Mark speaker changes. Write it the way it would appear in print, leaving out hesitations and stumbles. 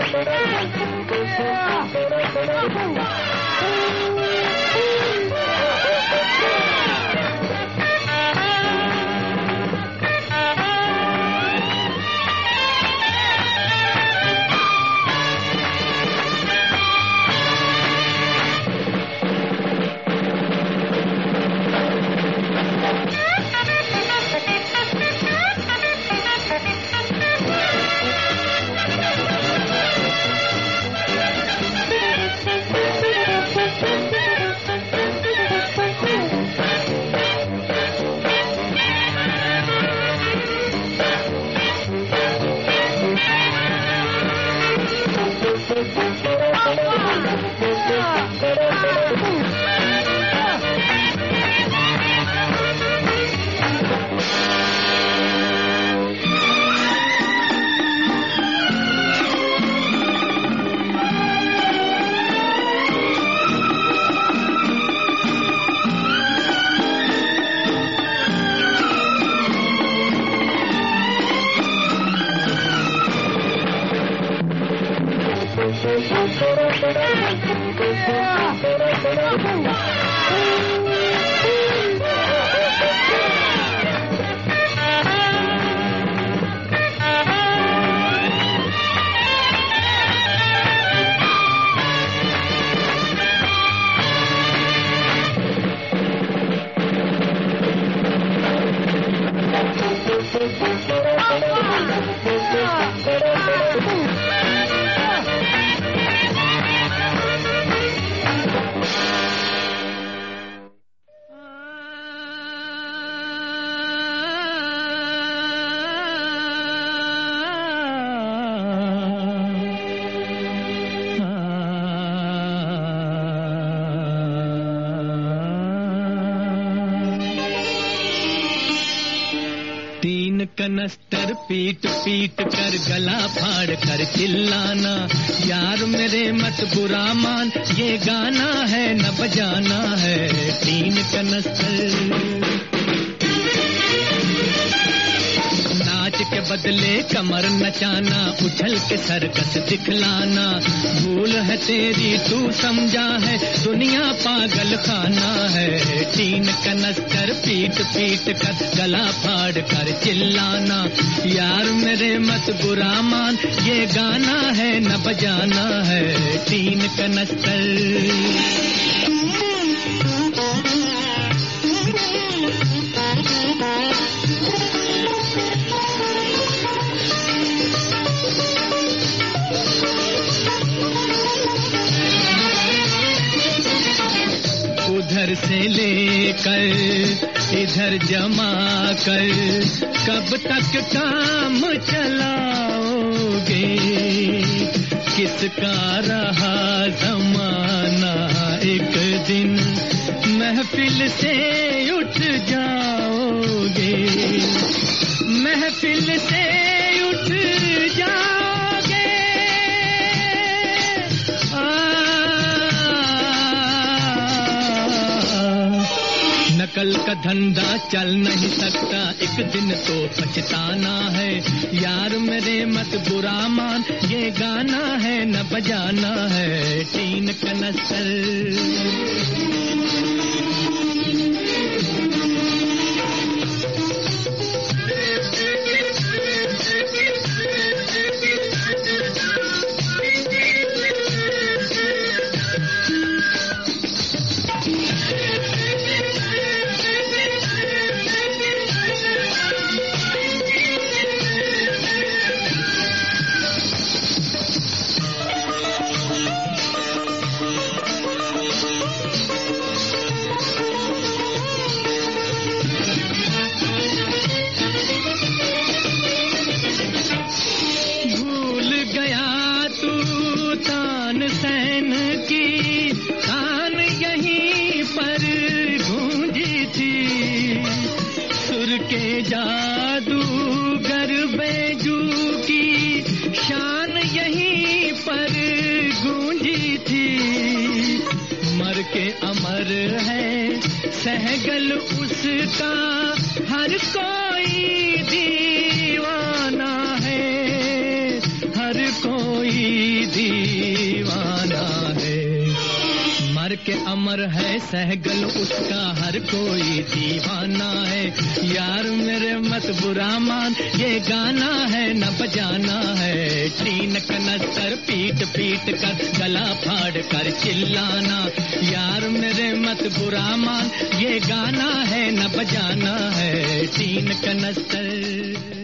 Speaker 1: कनस्तर पीट पीट कर गला फाड़ कर चिल्लाना, यार मेरे मत बुरा मान, ये गाना है न बजाना है। तीन कनस्तर नाच के बदले कमर नचाना, उछल के सरकस दिखलाना, भूल है तेरी तू समझा है, दुनिया पागल खाना है। तीन कनस्तर पीट पीट कर गला फाड़ कर चिल्लाना, यार मेरे मत बुरा मान, ये गाना है न बजाना है। तीन कनस्तर उधर से लेकर इधर जमा कर, कब तक काम चलाओगे, किसका रहा जमाना, एक दिन महफिल से उठ जाओगे, महफिल से उठ जाओगे। नकल का धंधा चल नहीं सकता, एक दिन तो पछताना है, यार मेरे मत बुरा मान, ये गाना है न बजाना है। तीन कनस्तर जादूगर बैजू की शान यहीं पर गूंजी थी, मर के अमर है सहगल उसका, हर कोई दीवाना है, हर कोई प्यार के अमर है सहगल उसका हर कोई दीवाना है। यार मेरे मत बुरा मान ये गाना है न बजाना है। टीन कनस्तर पीट पीट कर गला फाड़ कर चिल्लाना। यार मेरे मत बुरा मान ये गाना है न बजाना है। टीन कनस्तर